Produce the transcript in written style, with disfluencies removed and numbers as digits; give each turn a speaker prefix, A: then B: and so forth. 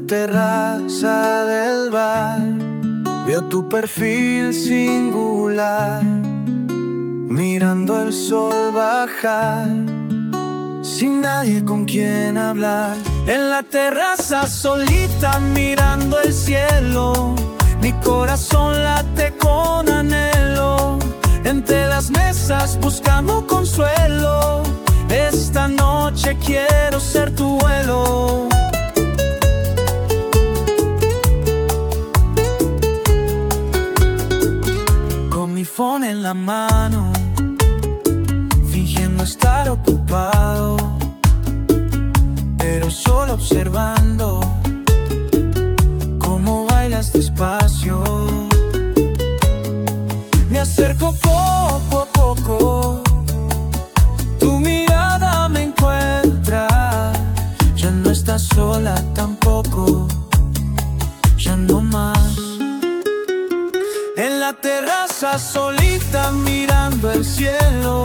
A: terraza del bar veo tu perfil singular, mirando el sol bajar, sin nadie con quien hablar. En la terraza solita mirando el cielo, mi corazón late con anhelo. Entre las mesas buscando consuelo, esta noche quiero ser tu vuelo. Con mi phone en la mano, fingiendo estar ocupado, pero solo observando cómo bailas despacio. Me acerco poco a poco, tu mirada me encuentra. Ya no estás sola tampoco, ya no más. En la terraza solita mirando el cielo,